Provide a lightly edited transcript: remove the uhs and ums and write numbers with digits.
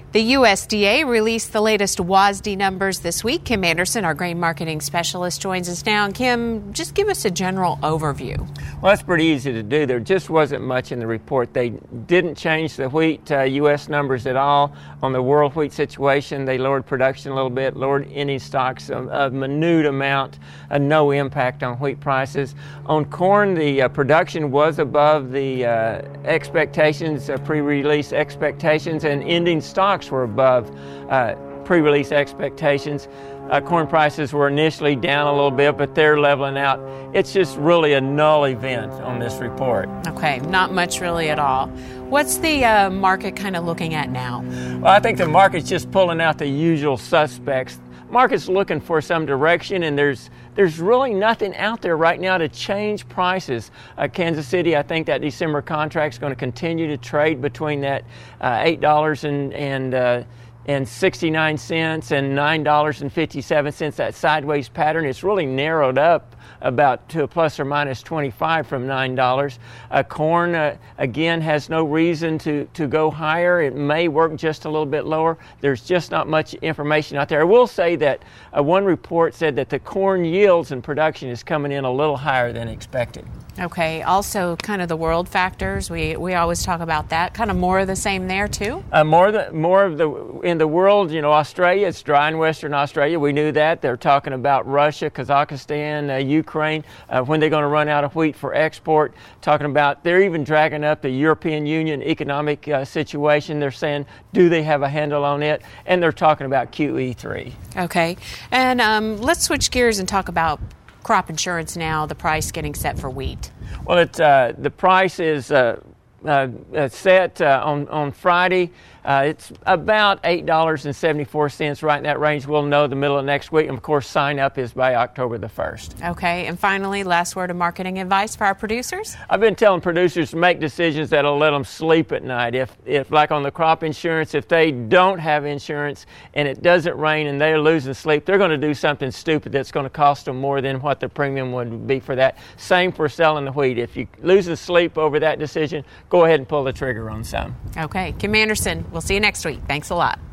The USDA released the latest WASDE numbers this week. Kim Anderson, our grain marketing specialist, joins us now. And Kim, just give us a general overview. Well, that's pretty easy to do. There just wasn't much in the report. They didn't change the wheat U.S. numbers at all. On the world wheat situation, they lowered production a little bit, lowered ending stocks a minute amount, no impact on wheat prices. On corn, the production was above the expectations, pre-release expectations, and ending stocks were above pre-release expectations. Corn prices were initially down a little bit, but they're leveling out. It's just really a null event on this report. Okay, not much really at all. What's the market kind of looking at now? Well, I think the market's just pulling out the usual suspects. Market's looking for some direction, and there's really nothing out there right now to change prices. Kansas City, I think that December contract's going to continue to trade between that $8.69 and $9.57, that sideways pattern. It's really narrowed up about to a plus or minus 25 from $9. Corn, again, has no reason to go higher. It may work just a little bit lower. There's just not much information out there. I will say that one report said that the corn yields and production is coming in a little higher than expected. Okay, also kind of the world factors. We always talk about that. Kind of more of the same there too? In the world, Australia, it's dry in Western Australia. We knew that. They're talking about Russia, Kazakhstan, Ukraine, when they're going to run out of wheat for export. Talking about, they're even dragging up the European Union economic situation. They're saying, do they have a handle on it? And they're talking about QE3. Okay, and let's switch gears and talk about crop insurance now, the price getting set for wheat. Well, the price is set on Friday. It's about $8.74, right in that range. We'll know the middle of next week. And, of course, sign up is by October the 1st. Okay. And finally, last word of marketing advice for our producers? I've been telling producers to make decisions that'll let them sleep at night. If like on the crop insurance, if they don't have insurance and it doesn't rain and they're losing sleep, they're going to do something stupid that's going to cost them more than what the premium would be for that. Same for selling the wheat. If you're losing sleep over that decision, go ahead and pull the trigger on some. Okay. Kim Anderson, we'll see you next week. Thanks a lot.